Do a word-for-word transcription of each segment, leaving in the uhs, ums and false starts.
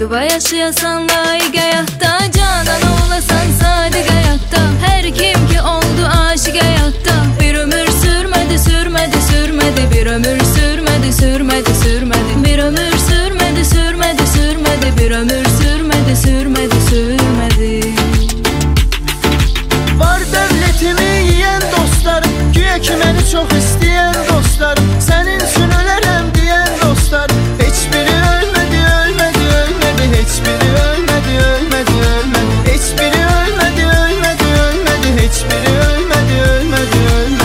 Dua yaşayasan layık hayatta, canan olasan sadiq hayatta. Her kim ki oldu aşık hayatta, bir ömür sürmedi sürmedi sürmedi, bir ömür sürmedi sürmedi sürmedi, bir ömür sürmedi sürmedi sürmedi, bir ömür sürmedi sürmedi sürmedi. Var devletimi yiyen dostlar, güya ki beni çok isteyen dostlar, senin için ölerim diyen dostlar, hiçbiri ölmedi ölmedi ölmedi, hiçbiri ölmedi ölmedi ölmedi, hiçbiri ölmedi ölmedi ölmedi, hiçbiri ölmedi ölmedi ölmedi.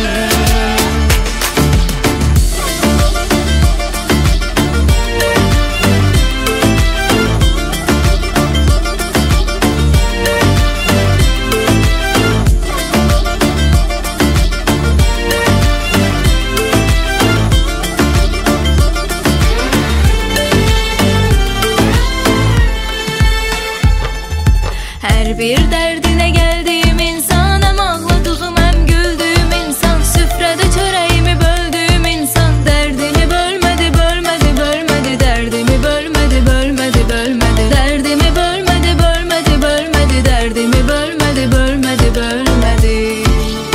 Her bir derdine geldiğim insan, hem ağladığım hem güldüğüm insan, süfrede çöreğimi böldüğüm insan, derdimi bölmedi bölmedi bölmedi, derdimi bölmedi bölmedi bölmedi, derdimi bölmedi bölmedi bölmedi, derdimi bölmedi bölmedi bölmedi.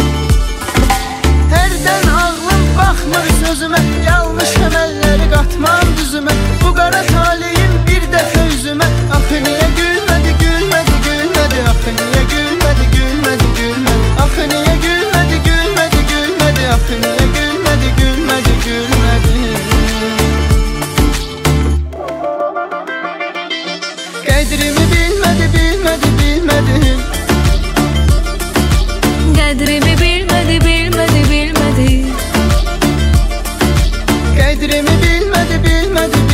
Herden ağlım baxmır sözümə, yanlış əməlləri qatmam düzümə, bu qara taleyim bir dəfə üzümə, axı niyə gülmədi gülmədi gülmədi, axı niyə gülmədi gülmədi gülmədi, axı niyə gülmədi gülmədi gülmədi, axı niyə gülmədi gülmədi gülmədi. Qədrimi bilmədi bilmədi bilmədi, Qədrimi bilmedi bilmedi bilmedi, qədrimi bilmədi bilmədi